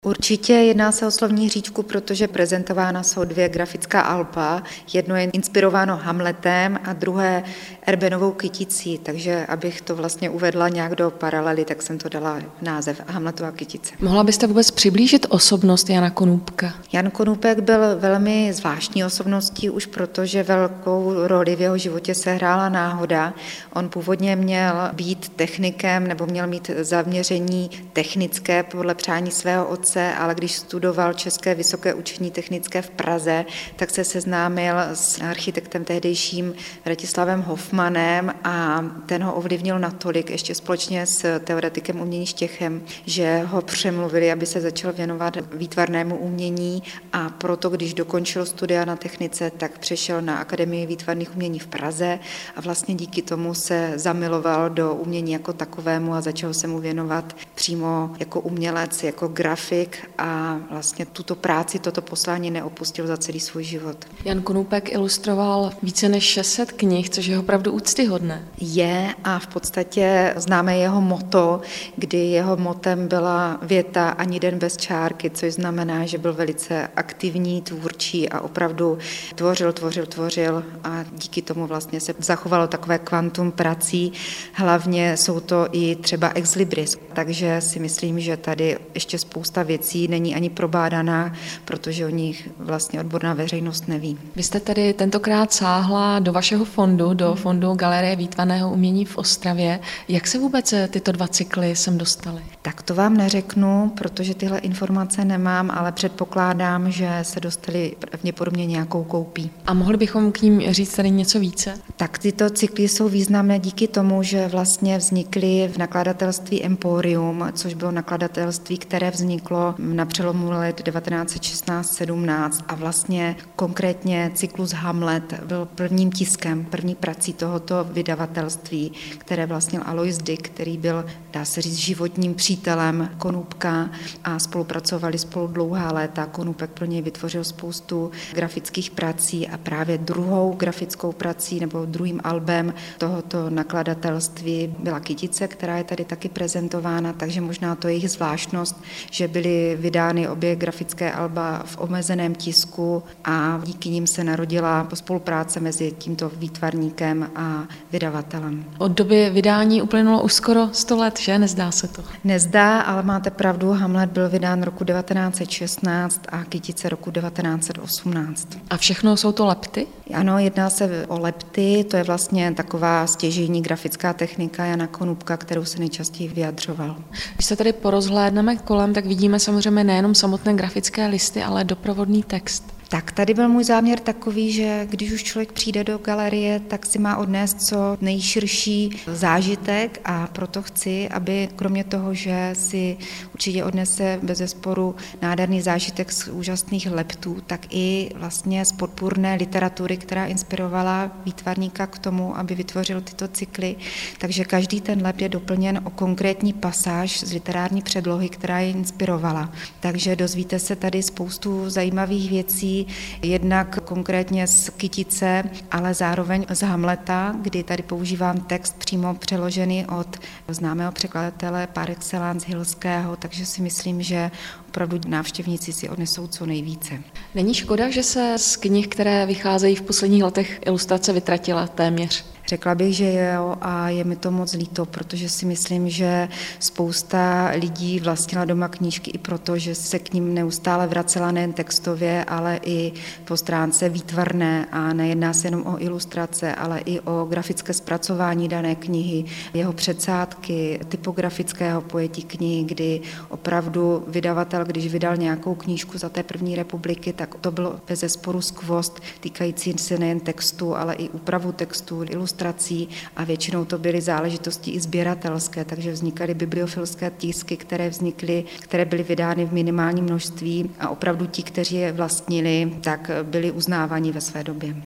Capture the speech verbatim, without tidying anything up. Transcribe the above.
Určitě jedná se o slovní hříčku, protože prezentována jsou dvě grafická alba. Jedno je inspirováno Hamletem a druhé Erbenovou kyticí, takže abych to vlastně uvedla nějak do paralely, tak jsem to dala název Hamletova kytice. Mohla byste vůbec přiblížit osobnost Jana Konůpka? Jan Konůpek byl velmi zvláštní osobností už proto, že velkou roli v jeho životě sehrála náhoda. On původně měl být technikem nebo měl mít zaměření technické podle přání svého otce, ale když studoval České vysoké učení technické v Praze, tak se seznámil s architektem tehdejším Vratislavem Hofmanem a ten ho ovlivnil natolik, ještě společně s teoretikem umění Štěchem, že ho přemluvili, aby se začal věnovat výtvarnému umění, a proto, když dokončil studia na technice, tak přešel na Akademii výtvarných umění v Praze a vlastně díky tomu se zamiloval do umění jako takovému a začal se mu věnovat přímo jako umělec, jako grafik, a vlastně tuto práci, toto poslání neopustil za celý svůj život. Jan Konůpek ilustroval více než šest set knih, což je opravdu úctyhodné. Je, a v podstatě známe jeho motto, kdy jeho motem byla věta ani den bez čárky, což znamená, že byl velice aktivní, tvůrčí a opravdu tvořil, tvořil, tvořil a díky tomu vlastně se zachovalo takové kvantum prací. Hlavně jsou to i třeba ex libris, takže si myslím, že tady ještě spousta věcí není ani probádaná, protože o nich vlastně odborná veřejnost neví. Vy jste tady tentokrát sáhla do vašeho fondu, do fondu Galerie výtvarného umění v Ostravě. Jak se vůbec tyto dva cykly sem dostaly? Tak to vám neřeknu, protože tyhle informace nemám, ale předpokládám, že se dostaly pravděpodobně nějakou koupí. A mohli bychom k ním říct tady něco více? Tak tyto cykly jsou významné díky tomu, že vlastně vznikly v nakladatelství Emporium, což bylo nakladatelství, které vzniklo na přelomu let devatenáct set šestnáct sedmnáct a vlastně konkrétně cyklus Hamlet byl prvním tiskem, první prací tohoto vydavatelství, které vlastnil Alois Dick, který byl, dá se říct, životním přítelem Konůpka a spolupracovali spolu dlouhá léta. Konůpek pro něj vytvořil spoustu grafických prací a právě druhou grafickou prací nebo druhým albem tohoto nakladatelství byla kytice, která je tady taky prezentována, takže možná to je jejich zvláštnost, že byly vydány obě grafické alba v omezeném tisku a díky nim se narodila spolupráce mezi tímto výtvarníkem a vydavatelem. Od doby vydání uplynulo už skoro sto let, že? Nezdá se to? Nezdá, ale máte pravdu, Hamlet byl vydán roku devatenáct set šestnáct a kytice roku devatenáct set osmnáct. A všechno jsou to lepty? Ano, jedná se o lepty, to je vlastně taková stěžejní grafická technika Jana Konůpka, kterou se nejčastěji vyjadřoval. Když se tady porozhlédneme kolem, tak vidíme samozřejmě nejenom samotné grafické listy, ale doprovodný text. Tak tady byl můj záměr takový, že když už člověk přijde do galerie, tak si má odnést co nejširší zážitek a proto chci, aby kromě toho, že si určitě odnese bezesporu nádherný zážitek z úžasných leptů, tak i vlastně z podpůrné literatury, která inspirovala výtvarníka k tomu, aby vytvořil tyto cykly. Takže každý ten lep je doplněn o konkrétní pasáž z literární předlohy, která je inspirovala. Takže dozvíte se tady spoustu zajímavých věcí, jednak konkrétně z kytice, ale zároveň z Hamleta, kdy tady používám text přímo přeložený od známého překladatele par excellence Hilského, takže si myslím, že opravdu návštěvníci si odnesou co nejvíce. Není škoda, že se z knih, které vycházejí v posledních letech, ilustrace vytratila téměř? Řekla bych, že jo, a je mi to moc líto, protože si myslím, že spousta lidí vlastnila doma knížky i proto, že se k ním neustále vracela nejen textově, ale i po stránce výtvarné a nejedná se jenom o ilustrace, ale i o grafické zpracování dané knihy, jeho předsádky, typografického pojetí knihy, kdy opravdu vydavatel, když vydal nějakou knížku za té první republiky, tak to bylo bezesporu skvost týkající se nejen textu, ale i úpravu textu, ilustrací a většinou to byly záležitosti i sběratelské, takže vznikaly bibliofilské tisky, které vznikly, které byly vydány v minimálním množství a opravdu ti, kteří je vlastnili, tak byli uznávaní ve své době.